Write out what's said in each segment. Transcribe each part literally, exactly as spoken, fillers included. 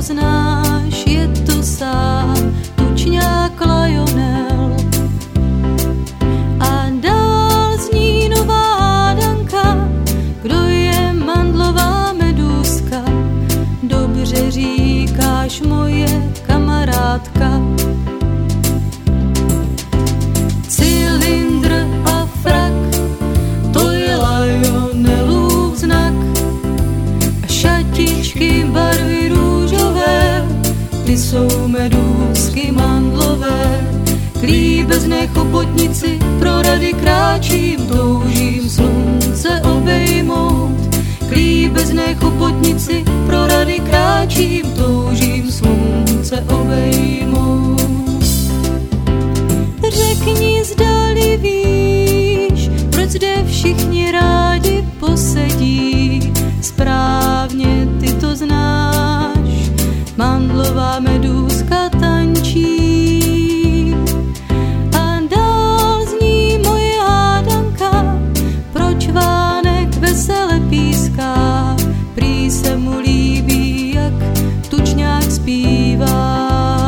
znáš, je to sám tučňák Lionel. A dál zní nová hádanka, kdo je mandlová medúzka. Dobře říkáš, moje kamarádka. Cylindr a frak, to je Lionelův znak. A šatičky barvy růžové, ty jsou medúzky mandlové. K líbezné chobotnici pro rady kráčím, toužím slunce obejmout. K líbezné chobotnici pro rady kráčím, toužím slunce obejmout. Řekni, zdali víš, proč zde všichni rádi posedí. Správně ty to znáš, mandlová medúzka tančí. A dál zní moje hádanka, proč vánek vesele píská. Prý se mu líbí, jak tučňák zpívá.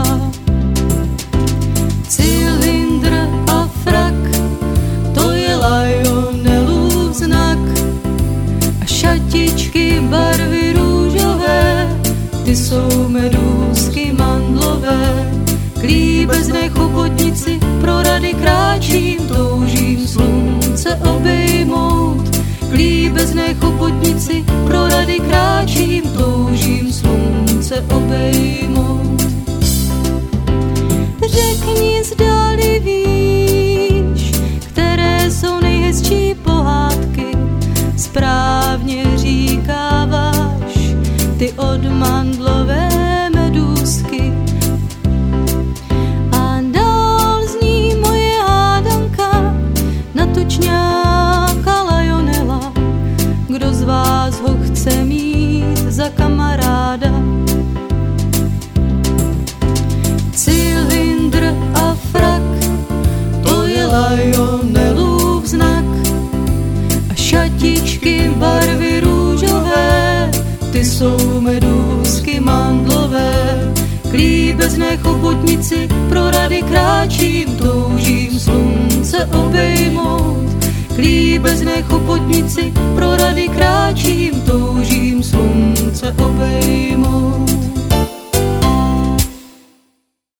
Cylindr a frak, to je Lionelův znak. A šatičky barvy růžové, ty jsou medúzky mandlové. K líbezné chobotnici pro rady kráčím, toužím slunce obejmout. K líbezné chobotnici pro rady kráčím, toužím slunce obejmout. Řekni, zdali víš, které jsou nejhezčí pohádky. Správně říkáváš, ty od mandlové medúzky. A dál zní moje hádanka na tučňáka Lionela. Kdo z vás ho chce mít za kamaráda? Cylindr a frak, to je Lionelův znak. A šatičky barvy růžové, ty jsou medúzky mandlové. K líbezné chobotnici pro rady kráčím, toužím slunce obejmout. K líbezné chobotnici pro rady kráčím, toužím slunce obejmout.